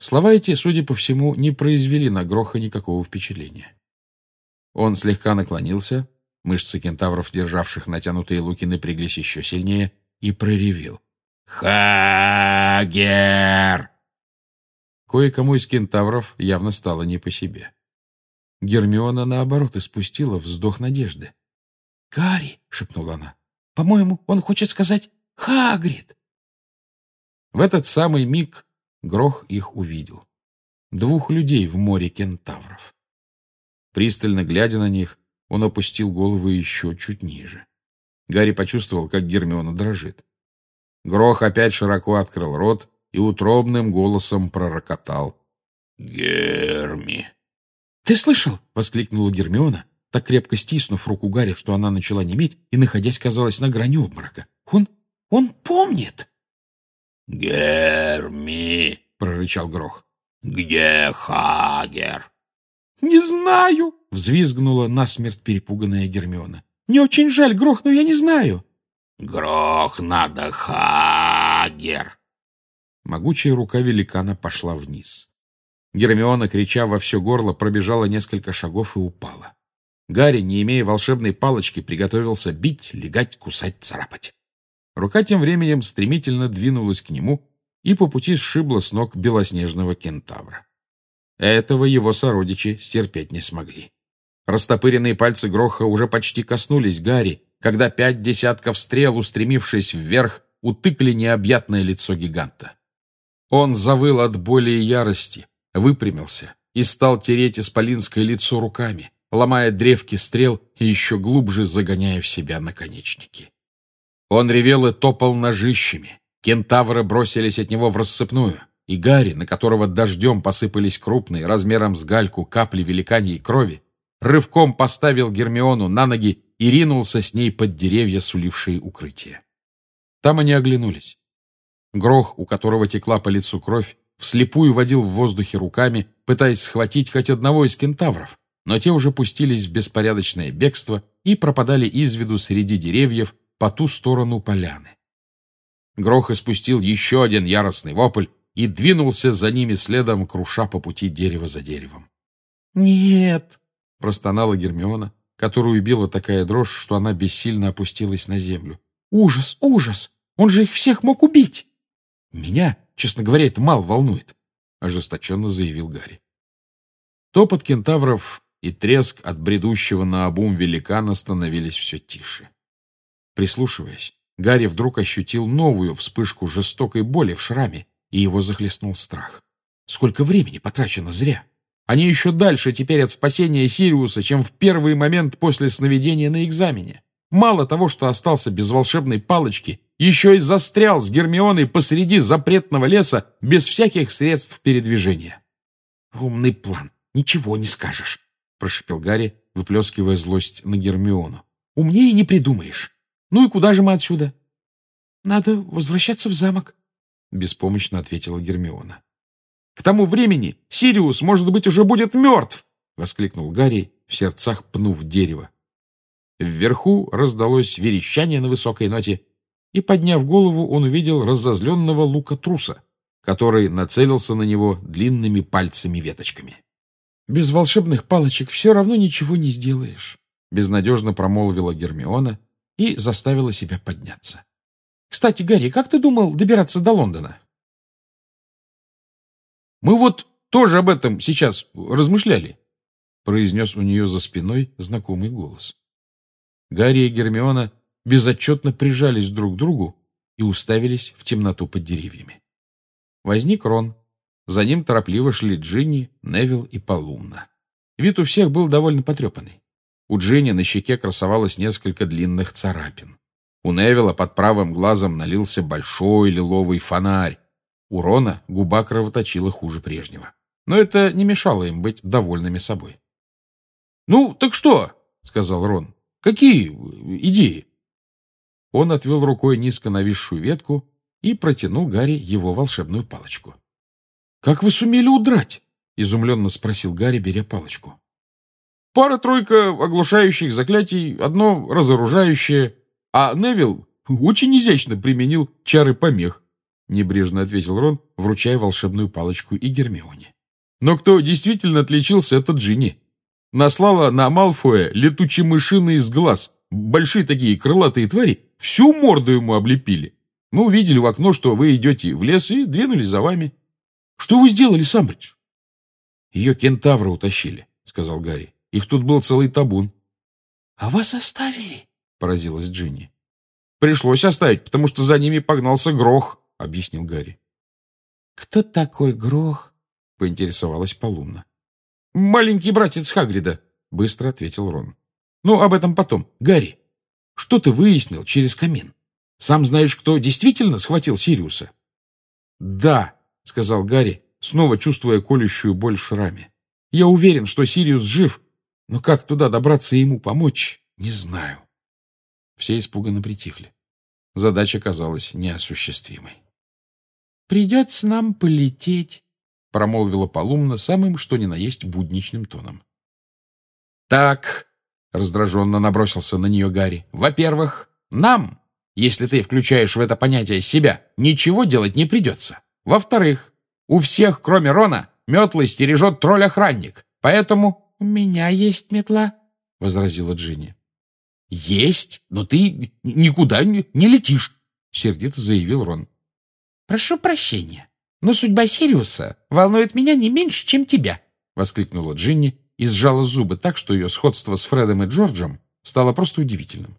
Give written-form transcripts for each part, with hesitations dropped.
Слова эти, судя по всему, не произвели на Гроха никакого впечатления. Он слегка наклонился, мышцы кентавров, державших натянутые луки, напряглись еще сильнее, и проревел: «Хагер!» Кое-кому из кентавров явно стало не по себе. Гермиона, наоборот, испустила вздох надежды. «Гарри!» — шепнула она. «По-моему, он хочет сказать Хагрид!» В этот самый миг Грох их увидел. 2 людей в море кентавров. Пристально глядя на них, он опустил голову еще чуть ниже. Гарри почувствовал, как Гермиона дрожит. Грох опять широко открыл рот и утробным голосом пророкотал: «Герми!» «Ты слышал?» — воскликнула Гермиона, так крепко стиснув руку Гарри, что она начала неметь и, находясь, казалось, на грани обморока. Он помнит!» «Герми!» — прорычал Грох. «Где Хагер?» «Не знаю!» — взвизгнула насмерть перепуганная Гермиона. «Мне очень жаль, Грох, но я не знаю!» «Грох, надо Хагер!» Могучая рука великана пошла вниз. Гермиона, крича во все горло, пробежала несколько шагов и упала. Гарри, не имея волшебной палочки, приготовился бить, легать, кусать, царапать. Рука тем временем стремительно двинулась к нему и по пути сшибла с ног белоснежного кентавра. Этого его сородичи стерпеть не смогли. Растопыренные пальцы Гроха уже почти коснулись Гарри, когда 5 десятков стрел, устремившись вверх, утыкли необъятное лицо гиганта. Он завыл от боли и ярости, выпрямился и стал тереть исполинское лицо руками, ломая древки стрел и еще глубже загоняя в себя наконечники. Он ревел и топал ножищами. Кентавры бросились от него врассыпную, и Гарри, на которого дождем посыпались крупные, размером с гальку, капли великаньей крови, рывком поставил Гермиону на ноги и ринулся с ней под деревья, сулившие укрытие. Там они оглянулись. Грох, у которого текла по лицу кровь, вслепую водил в воздухе руками, пытаясь схватить хоть одного из кентавров, но те уже пустились в беспорядочное бегство и пропадали из виду среди деревьев по ту сторону поляны. Грох испустил еще один яростный вопль и двинулся за ними следом, круша по пути дерево за деревом. «Нет!» — простонала Гермиона, которую била такая дрожь, что она бессильно опустилась на землю. «Ужас! Ужас! Он же их всех мог убить!» «Меня, честно говоря, это мало волнует», — ожесточенно заявил Гарри. Топот кентавров и треск от бредущего наобум великана становились все тише. Прислушиваясь, Гарри вдруг ощутил новую вспышку жестокой боли в шраме, и его захлестнул страх. Сколько времени потрачено зря! Они еще дальше теперь от спасения Сириуса, чем в первый момент после сновидения на экзамене. Мало того, что остался без волшебной палочки, еще и застрял с Гермионой посреди запретного леса без всяких средств передвижения. «Умный план, ничего не скажешь», — прошепел Гарри, выплескивая злость на Гермиону. «Умнее не придумаешь. Ну и куда же мы отсюда?» «Надо возвращаться в замок», — беспомощно ответила Гермиона. «К тому времени Сириус, может быть, уже будет мертв!» — воскликнул Гарри, в сердцах пнув дерево. Вверху раздалось верещание на высокой ноте, и, подняв голову, он увидел разозленного лука-труса, который нацелился на него длинными пальцами-веточками. «Без волшебных палочек все равно ничего не сделаешь», — безнадежно промолвила Гермиона и заставила себя подняться. «Кстати, Гарри, как ты думал добираться до Лондона?» «Мы вот тоже об этом сейчас размышляли», — произнес у нее за спиной знакомый голос. Гарри и Гермиона безотчетно прижались друг к другу и уставились в темноту под деревьями. Возник Рон. За ним торопливо шли Джинни, Невилл и Полумна. Вид у всех был довольно потрепанный. У Джинни на щеке красовалось несколько длинных царапин. У Невилла под правым глазом налился большой лиловый фонарь. У Рона губа кровоточила хуже прежнего. Но это не мешало им быть довольными собой. «Ну, так что?» — сказал Рон. «Какие идеи?» Он отвел рукой низко нависшую ветку и протянул Гарри его волшебную палочку. «Как вы сумели удрать?» — изумленно спросил Гарри, беря палочку. «Пара-тройка оглушающих заклятий, одно разоружающее, а Невилл очень изящно применил чары помех», — небрежно ответил Рон, вручая волшебную палочку и Гермионе. Но кто действительно отличился, это Джинни. Наслала на Малфоя летучие мышины из глаз. Большие такие крылатые твари всю морду ему облепили. Мы увидели в окно, что вы идете в лес, и двинулись за вами. Что вы сделали, Самбридж? Ее кентавры утащили, — сказал Гарри. Их тут был целый табун. — А вас оставили? — поразилась Джинни. — Пришлось оставить, потому что за ними погнался Грох, — объяснил Гарри. — Кто такой Грох? — поинтересовалась Полумна. — Маленький братец Хагрида, — быстро ответил Рон. — Ну, об этом потом. Гарри, что ты выяснил через камин? Сам знаешь, кто действительно схватил Сириуса? — Да, — сказал Гарри, снова чувствуя колющую боль в шраме. — Я уверен, что Сириус жив, но как туда добраться и ему помочь, не знаю. Все испуганно притихли. Задача казалась неосуществимой. — Придется нам полететь, — промолвила Полумна самым что ни на есть будничным тоном. — Так, — раздраженно набросился на нее Гарри, — во-первых, нам, если ты включаешь в это понятие себя, ничего делать не придется. Во-вторых, у всех, кроме Рона, метлы стережет тролль-охранник, поэтому... — У меня есть метла, — возразила Джинни. — Есть, но ты никуда не летишь, — сердито заявил Рон. — Прошу прощения, но судьба Сириуса волнует меня не меньше, чем тебя, — воскликнула Джинни и сжала зубы так, что ее сходство с Фредом и Джорджем стало просто удивительным.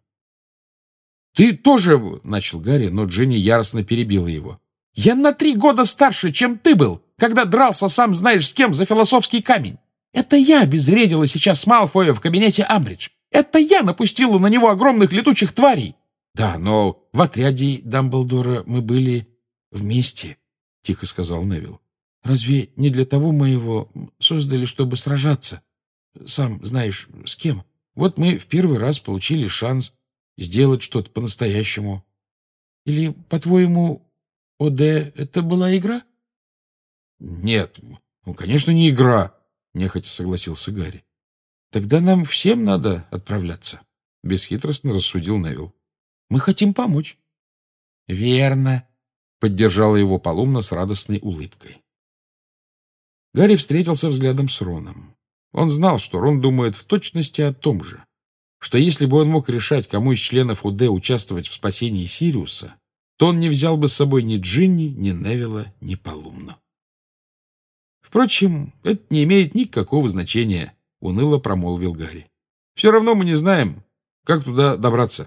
— Ты тоже, — начал Гарри, но Джинни яростно перебила его. — Я на 3 года старше, чем ты был, когда дрался сам знаешь с кем за философский камень. Это я обезвредила сейчас Малфоя в кабинете Амбридж. Это я напустила на него огромных летучих тварей. — Да, но в отряде Дамблдора мы были вместе, — тихо сказал Невилл. — Разве не для того мы его создали, чтобы сражаться? Сам знаешь, с кем? Вот мы в первый раз получили шанс сделать что-то по-настоящему. Или, по-твоему, ОД — это была игра? — Нет, ну, конечно, не игра, — нехотя согласился Гарри. — Тогда нам всем надо отправляться, — бесхитростно рассудил Невилл. — Мы хотим помочь. — Верно, — поддержала его Полумна с радостной улыбкой. Гарри встретился взглядом с Роном. Он знал, что Рон думает в точности о том же, что если бы он мог решать, кому из членов УД участвовать в спасении Сириуса, то он не взял бы с собой ни Джинни, ни Невилла, ни Полумну. Впрочем, это не имеет никакого значения, — уныло промолвил Гарри. — Все равно мы не знаем, как туда добраться.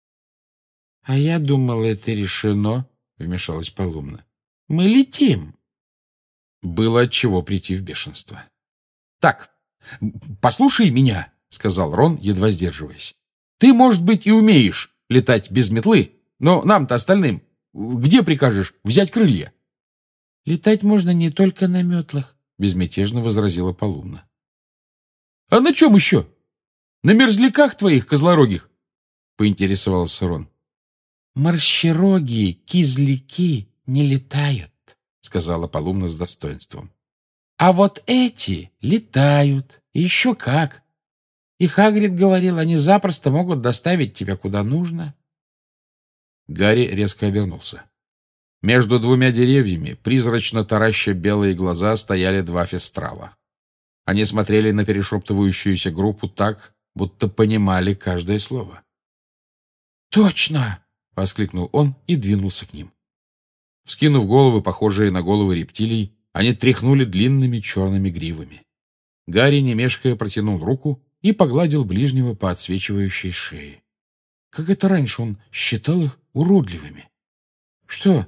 — А я думал, это решено, — вмешалась Полумна. — Мы летим. Было от чего прийти в бешенство. — Так, послушай меня, — сказал Рон, едва сдерживаясь. — Ты, может быть, и умеешь летать без метлы, но нам-то остальным где прикажешь взять крылья? — Летать можно не только на метлах, — безмятежно возразила Полумна. — А на чем еще? На мерзляках твоих козлорогих? — поинтересовался Рон. — Морщерогие кизляки не летают, — сказала Полумна с достоинством. — А вот эти летают, еще как. И Хагрид говорил, они запросто могут доставить тебя куда нужно. Гарри резко обернулся. Между 2 деревьями, призрачно тараща белые глаза, стояли 2 фестрала. Они смотрели на перешептывающуюся группу так, будто понимали каждое слово. «Точно!» — воскликнул он и двинулся к ним. Вскинув головы, похожие на головы рептилий, они тряхнули длинными черными гривами. Гарри, не мешкая, протянул руку и погладил ближнего по отсвечивающей шее. Как это раньше он считал их уродливыми? — Что?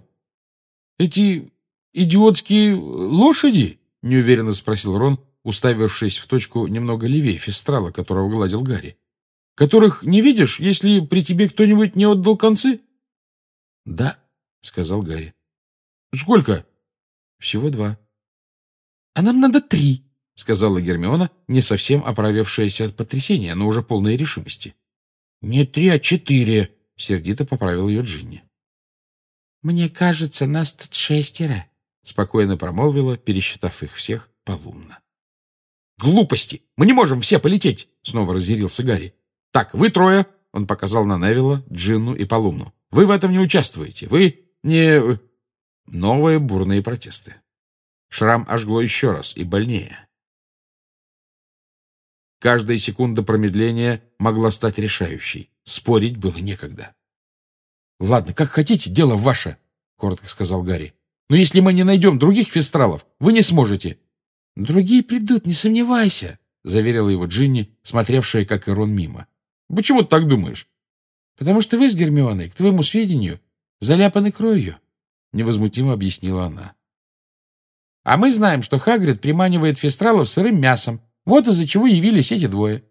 Эти идиотские лошади? — неуверенно спросил Рон, уставившись в точку немного левее фестрала, которого гладил Гарри. — Которых не видишь, если при тебе кто-нибудь не отдал концы? — Да, — сказал Гарри. — Сколько? — Всего 2. — А нам надо 3, — сказала Гермиона, не совсем оправившаяся от потрясения, но уже полной решимости. — Не 3, а 4, — сердито поправил ее Джинни. — Мне кажется, нас тут 6, — спокойно промолвила, пересчитав их всех, Полумна. — Глупости! Мы не можем все полететь! — снова разъярился Гарри. — Так, вы 3, — он показал на Невилла, Джинну и Полумну. — Вы в этом не участвуете. Вы не... Новые бурные протесты. Шрам ожгло еще раз и больнее. Каждая секунда промедления могла стать решающей. Спорить было некогда. «Ладно, как хотите, дело ваше», — коротко сказал Гарри. «Но если мы не найдем других фестралов, вы не сможете». «Другие придут, не сомневайся», — заверила его Джинни, смотревшая, как и Рон, мимо. «Почему ты так думаешь?» «Потому что вы с Гермионой, к твоему сведению, заляпаны кровью», — невозмутимо объяснила она. «А мы знаем, что Хагрид приманивает фестралов сырым мясом. Вот из-за чего явились эти двое».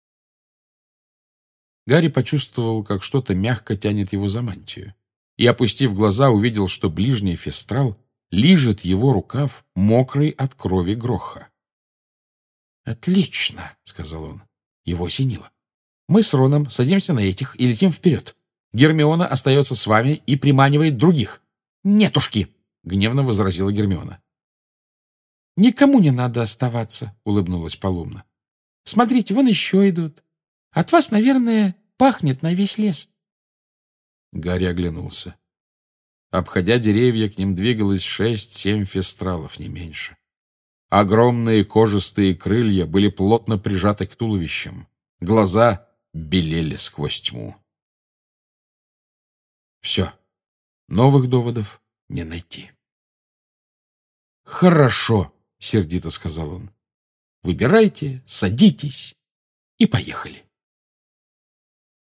Гарри почувствовал, как что-то мягко тянет его за мантию, и, опустив глаза, увидел, что ближний фестрал лижет его рукав, мокрый от крови Гроха. «Отлично», — сказал он. Его осенило. «Мы с Роном садимся на этих и летим вперед. Гермиона остается с вами и приманивает других». «Нетушки!» — гневно возразила Гермиона. «Никому не надо оставаться», — улыбнулась Полумна. «Смотрите, вон еще идут. От вас, наверное, пахнет на весь лес». Гарри оглянулся. Обходя деревья, к ним двигалось 6-7 фестралов, не меньше. Огромные кожистые крылья были плотно прижаты к туловищам. Глаза белели сквозь тьму. Все. Новых доводов не найти. «Хорошо», — сердито сказал он. «Выбирайте, садитесь и поехали».